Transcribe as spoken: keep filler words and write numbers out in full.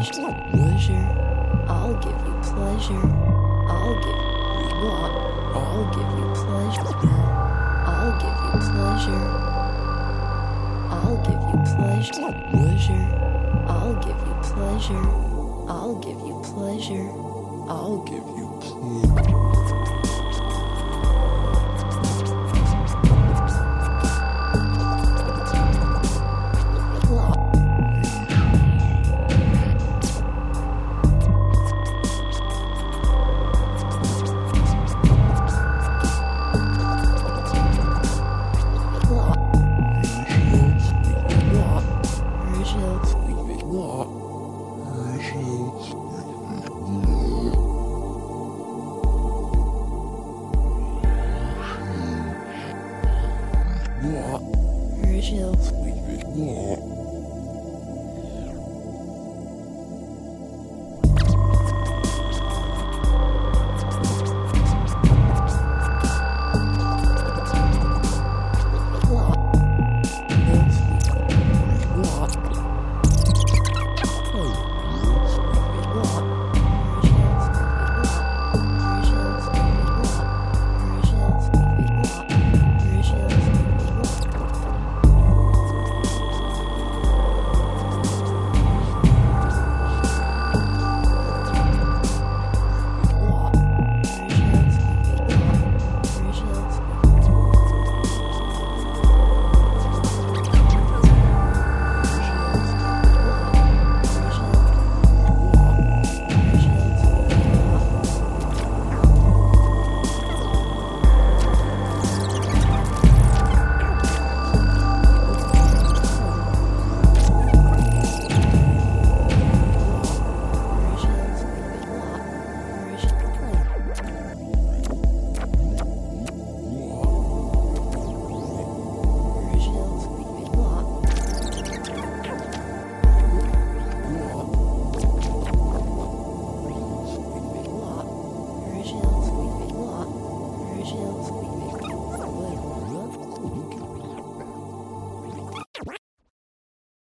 pleasure. I'll give you pleasure. I'll give you what? I'll give you pleasure. I'll give you pleasure. I'll give you pleasure. Pleasure. I'll give you pleasure. I'll give you pleasure. I'll give you pleasure. What?